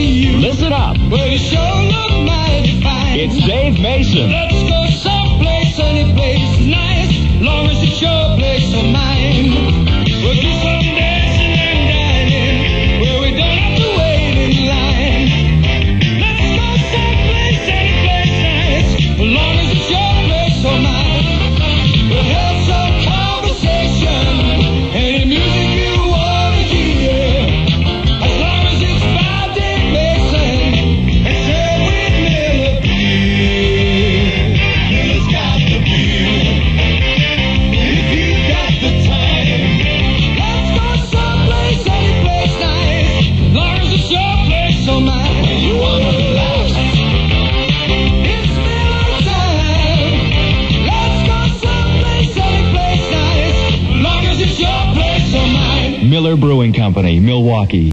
feel. Listen up. Well, you sure look mighty fine. It's Dave Mason. Let's go someplace, any place nice, long as it's your place or mine. We'll do some dancing and dining, where we don't have to wait in line. Let's go someplace, any place nice, long as it's your place or mine. We'll have some conversation, any music you want to hear, as long as it's by Dave Mason and shared with Miller Beer. Miller's got the beer. If you've got the time, let's go someplace, any place nice, as long as it's your place or mine. When you wanna relax, it's Miller time. Let's go someplace, any place nice, as long as it's your place or mine. Miller Brewing Company, Milwaukee.